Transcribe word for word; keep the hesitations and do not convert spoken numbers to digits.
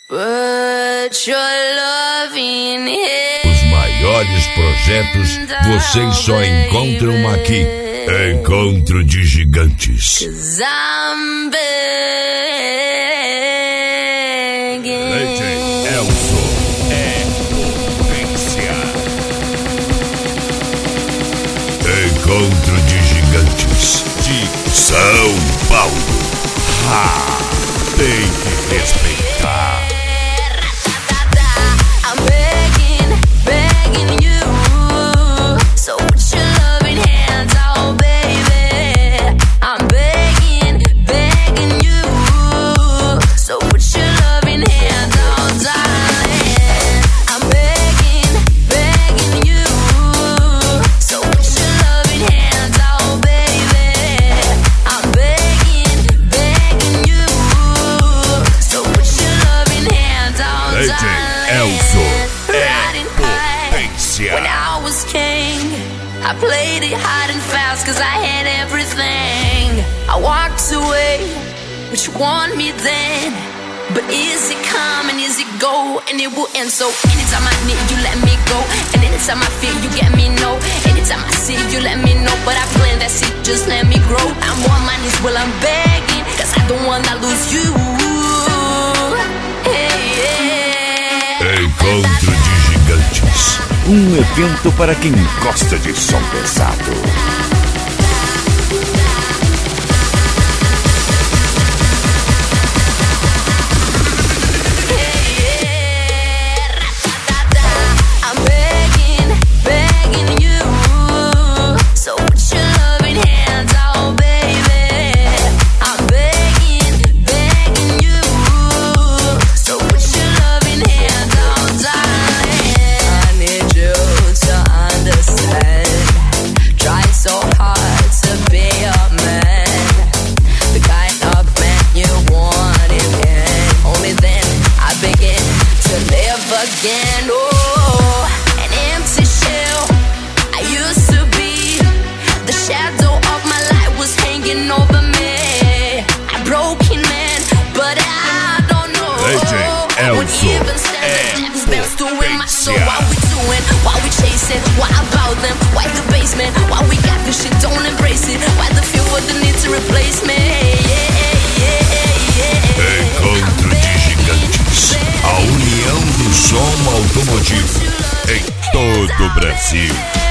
Put your love in here. Os maiores projetos vocês só encontram aqui. Encontro de Gigantes. I'm begging. Legend Elso é potência. Encontro de Gigantes de São Paulo. Ha! Tem que respeitar. I'm begging, begging you. So put your loving hands out, baby. I'm begging, begging you. So put your loving hands out, darling. I'm begging, begging you. So put your loving hands out, baby. I'm begging, begging you. So put your loving hands out, Legend darling. Elso é Riding high. potência. When I was king, I played it hard and fast cause I had everything. I walked away, but you want me then. But is it come and is it go? And it will end. So anytime I need you, let me go. And anytime I feel you, get me no. Anytime I see you, let me know. But I plan that shit, just let me grow. I'm on my knees while I'm begging, cause I don't wanna lose you. Hey, yeah. Encontro de Gigantes. Um evento para quem gosta de som pesado. I'm begging, begging you. So put your loving hands out, baby. I'm begging, begging you. So put your loving hands out, darling. I need you to understand. Try so hard to be a man, the kind of man you want in end. Only then I begin to live again. Oh, an empty shell I used to be. The shadow of my life was hanging over me. A broken man, but I don't know. Legend What Elso even stands é best doing my soul. potência. What we doing? What we chasing? What about them? Why the basement? Why we got this shit? Don't embrace it. Why the feel for the need to replace me? Yeah, yeah, yeah. Encontro de Gigantes. A união do som automotivo em todo o Brasil.